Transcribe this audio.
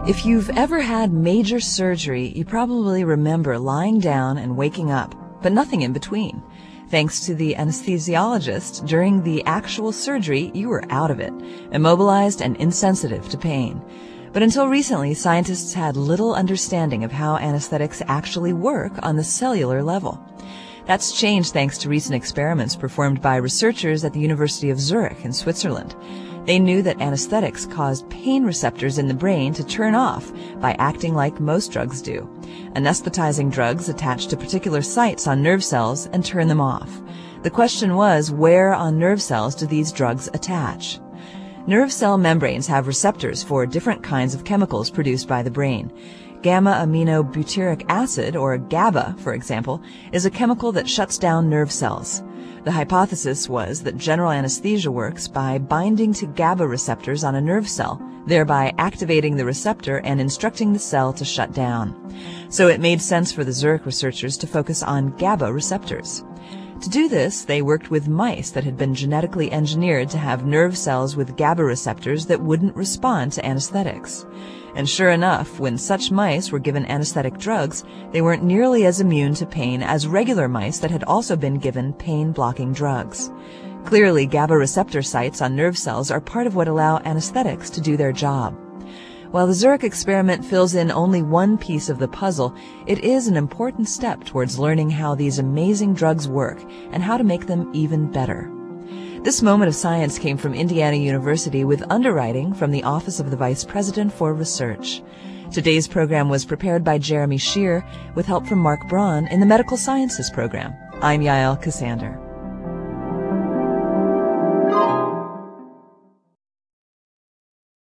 If you've ever had major surgery, you probably remember lying down and waking up, but nothing in between. Thanks to the anesthesiologist, during the actual surgery, you were out of it, immobilized and insensitive to pain. But until recently, scientists had little understanding of how anesthetics actually work on the cellular level. That's changed thanks to recent experiments performed by researchers at the University of Zurich in Switzerland. They knew that anesthetics caused pain receptors in the brain to turn off by acting like most drugs do. Anesthetizing drugs attach to particular sites on nerve cells and turn them off. The question was, where on nerve cells do these drugs attach? Nerve cell membranes have receptors for different kinds of chemicals produced by the brain. Gamma-aminobutyric acid, or GABA, for example, is a chemical that shuts down nerve cells. The hypothesis was that general anesthesia works by binding to GABA receptors on a nerve cell, thereby activating the receptor and instructing the cell to shut down. So it made sense for the Zurich researchers to focus on GABA receptors. To do this, they worked with mice that had been genetically engineered to have nerve cells with GABA receptors that wouldn't respond to anesthetics. And sure enough, when such mice were given anesthetic drugs, they weren't nearly as immune to pain as regular mice that had also been given pain-blocking drugs. Clearly, GABA receptor sites on nerve cells are part of what allow anesthetics to do their job. While the Zurich experiment fills in only one piece of the puzzle, it is an important step towards learning how these amazing drugs work and how to make them even better. This moment of science came from Indiana University with underwriting from the Office of the Vice President for Research. Today's program was prepared by Jeremy Shear with help from Mark Braun in the Medical Sciences program. I'm Yael Ksander.